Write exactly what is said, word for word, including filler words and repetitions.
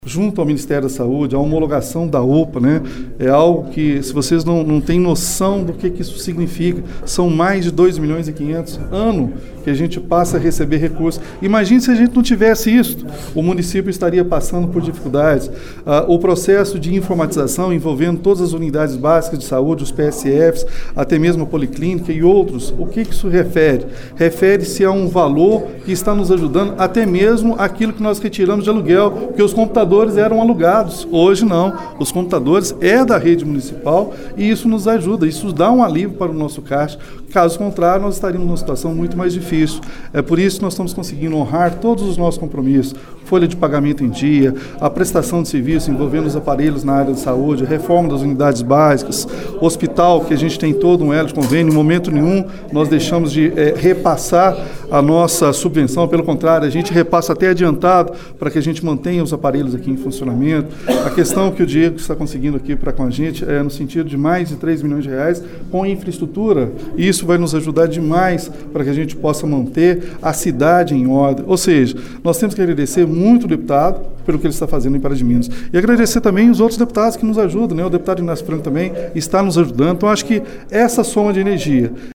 Junto ao Ministério da Saúde, a homologação da O P A, né, é algo que, se vocês não, não têm noção do que, que isso significa, são mais de dois milhões e quinhentos ano que a gente passa a receber recursos. Imagine se a gente não tivesse isso, o município estaria passando por dificuldades. Ah, o processo de informatização envolvendo todas as unidades básicas de saúde, os P S Fs, até mesmo a Policlínica e outros, o que, que isso refere? Refere-se a um valor que está nos ajudando, até mesmo aquilo que nós retiramos de aluguel, porque os computadores eram alugados, hoje não, os computadores é da rede municipal e isso nos ajuda, isso dá um alívio para o nosso caixa, caso contrário nós estaríamos numa situação muito mais difícil. É por isso que nós estamos conseguindo honrar todos os nossos compromissos, folha de pagamento em dia, a prestação de serviço envolvendo os aparelhos na área de saúde, reforma das unidades básicas, hospital, que a gente tem todo um elo de convênio, em momento nenhum nós deixamos de é, repassar a nossa subvenção, pelo contrário, a gente repassa até adiantado para que a gente mantenha os aparelhos aqui em funcionamento. A questão que o Diego está conseguindo aqui para com a gente é no sentido de mais de três milhões de reais com infraestrutura, e isso vai nos ajudar demais para que a gente possa manter a cidade em ordem. Ou seja, nós temos que agradecer muito o deputado pelo que ele está fazendo em Pará de Minas. E agradecer também os outros deputados que nos ajudam, né? O deputado Inácio Franco também está nos ajudando. Então, acho que essa soma de energia